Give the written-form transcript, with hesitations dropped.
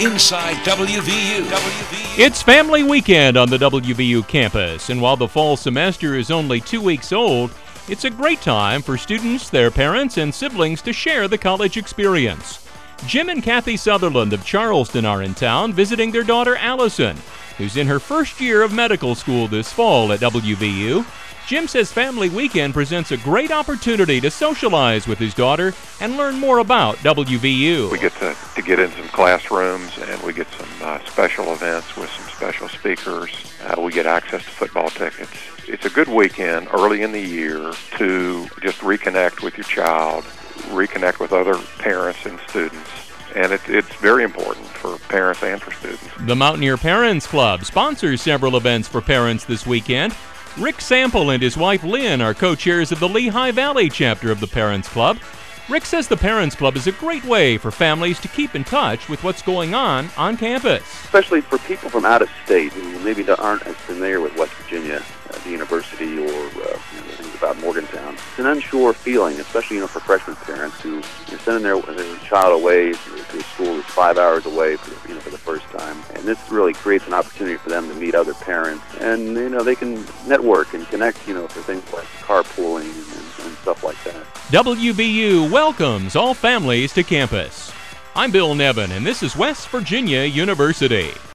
inside WVU. It's Family Weekend on the WVU campus, and while the fall semester is only 2 weeks old, it's a great time for students, their parents, and siblings to share the college experience. Jim and Kathy Sutherland of Charleston are in town visiting their daughter Allison, who's in her first year of medical school this fall at WVU. Jim says Family Weekend presents a great opportunity to socialize with his daughter and learn more about WVU. We get to get in some classrooms, and we get some special events with some special speakers. We get access to football tickets. It's a good weekend early in the year to just reconnect with your child, reconnect with other parents and students. And it's very important for parents and for students. The Mountaineer Parents Club sponsors several events for parents this weekend. Rick Sample and his wife Lynn are co-chairs of the Lehigh Valley chapter of the Parents Club. Rick says the Parents Club is a great way for families to keep in touch with what's going on campus. Especially for people from out of state who maybe aren't as familiar with West Virginia, the university, or things about Morgantown. It's an unsure feeling, especially for freshman parents who are sending their child away to a school that's 5 hours away for the first time. And this really creates an opportunity for them to meet other parents, and they can network and connect, for things like carpooling and stuff like that. WVU welcomes all families to campus. I'm Bill Nevin, and this is West Virginia University.